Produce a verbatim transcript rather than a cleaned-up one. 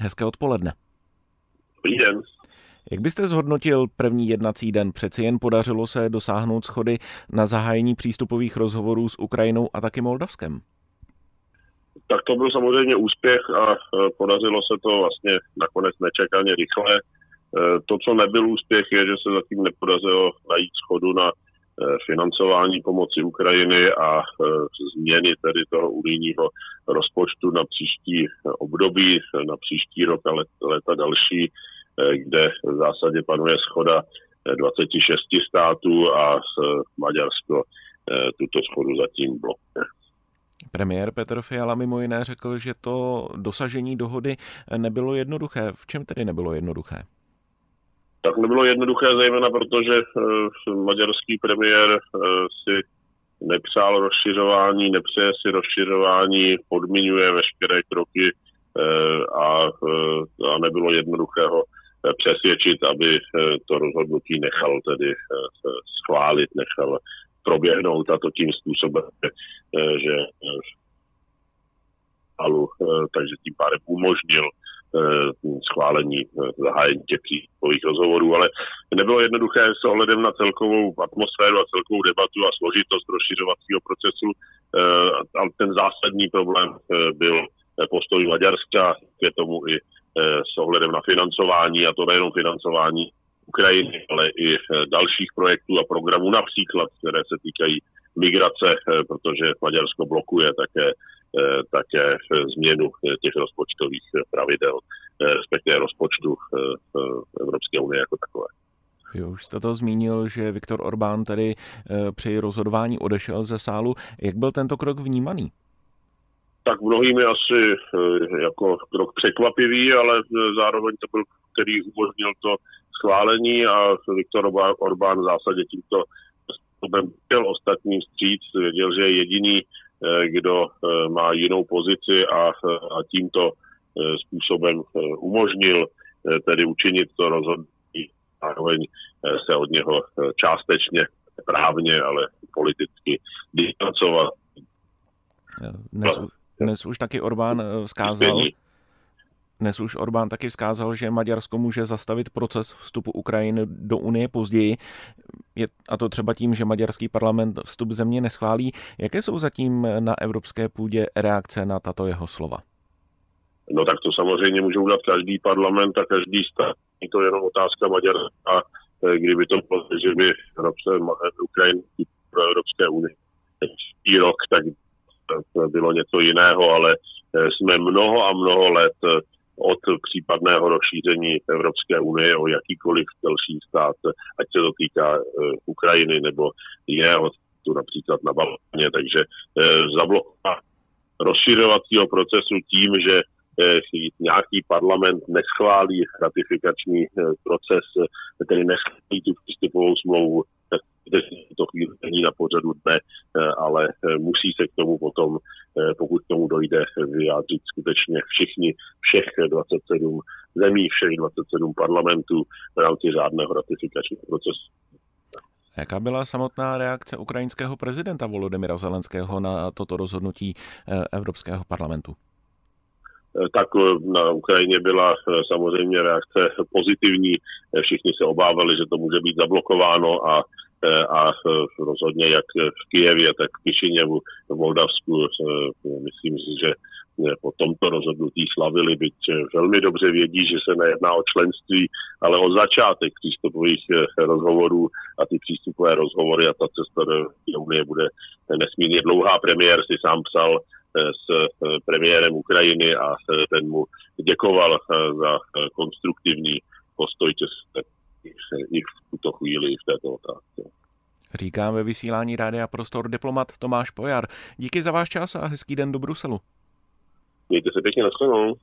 Hezké odpoledne. Dobrý den. Jak byste zhodnotil první jednací den? Přeci jen podařilo se dosáhnout shody na zahájení přístupových rozhovorů s Ukrajinou a taky Moldavskem. Tak to byl samozřejmě úspěch a podařilo se to vlastně nakonec nečekaně rychle. To, co nebyl úspěch, je, že se zatím nepodařilo najít shodu na financování pomoci Ukrajiny a změny tedy toho unijního rozpočtu na příští období, na příští rok a léta další, kde v zásadě panuje shoda dvacet šest států a Maďarsko tuto shodu zatím blokuje. Premiér Petr Fiala mimo jiné řekl, že to dosažení dohody nebylo jednoduché. V čem tedy nebylo jednoduché? Tak nebylo jednoduché zejména proto, že maďarský premiér si nepřál rozšiřování, nepřeje si rozšiřování, podmiňuje veškeré kroky a, a nebylo jednoduché ho přesvědčit, aby to rozhodnutí nechal tedy schválit, nechal proběhnout, a to tím způsobem, že alu, takže tím pádem umožnil schválení zahájení těch přístupových rozhovorů, ale nebylo jednoduché s ohledem na celkovou atmosféru a celkovou debatu a složitost rozšiřovacího procesu, ale ten zásadní problém byl postoj Maďarska, k tomu i s ohledem na financování, a to nejenom financování Ukrajiny, ale i dalších projektů a programů, například, které se týkají migrace, protože Maďarsko blokuje také, také změnu těch rozpočtových pravidel, respektive rozpočtu Evropské unie jako takové. Jo, už jste to zmínil, že Viktor Orbán tedy při rozhodování odešel ze sálu. Jak byl tento krok vnímaný? Tak mnohými asi jako krok překvapivý, ale zároveň to byl, který umožnil to schválení, a Viktor Orbán v zásadě tímto způsobem byl ostatním vstříc, věděl, že je jediný, kdo má jinou pozici, a, a tímto způsobem umožnil tedy učinit to rozhodnutí. Zároveň se od něho částečně právně, ale politicky distancovat. Dnes, dnes už taky Orbán vzkázal, Dnes už Orbán taky vzkázal, že Maďarsko může zastavit proces vstupu Ukrajiny do Unie později, je, a to třeba tím, že maďarský parlament vstup země neschválí. Jaké jsou zatím na evropské půdě reakce na tato jeho slova? No tak to samozřejmě může udělat každý parlament a každý stát. Je to jenom otázka Maďarska, kdyby to bylo, že by Ukrajina pro Evropské unie příští rok, tak to bylo něco jiného, ale jsme mnoho a mnoho let od případného rozšíření Evropské unie o jakýkoliv další stát, ať se to týká Ukrajiny nebo jiného, tu například na Balkáně. Takže zablokování rozšiřovacího procesu tím, že nějaký parlament neschválí ratifikační proces, který neschválí tu přístupovou smlouvu, to chvíli není na pořadu dne, ale musí se k tomu potom, pokud k tomu dojde, vyjádřit skutečně všichni, všech dvacet sedm zemí, všech dvacet sedm parlamentů v rámci řádného ratifikačního procesu. Jaká byla samotná reakce ukrajinského prezidenta Volodymyra Zelenského na toto rozhodnutí Evropského parlamentu? Tak na Ukrajině byla samozřejmě reakce pozitivní. Všichni se obávali, že to může být zablokováno, a a rozhodně jak v Kyjevě, tak v Kišiněvu, v Moldavsku, myslím si, že po tomto rozhodnutí slavili, byť velmi dobře vědí, že se nejedná o členství, ale o začátek přístupových rozhovorů, a ty přístupové rozhovory a ta cesta do Unie bude nesmírně dlouhá. Premiér si sám psal s premiérem Ukrajiny a ten mu děkoval za konstruktivní postoj České i v tuto chvíli, i v této otázce. Říká ve vysílání Rádia Prostor diplomat Tomáš Pojar. Díky za váš čas a hezký den do Bruselu. Mějte se pěkně, nashledanou.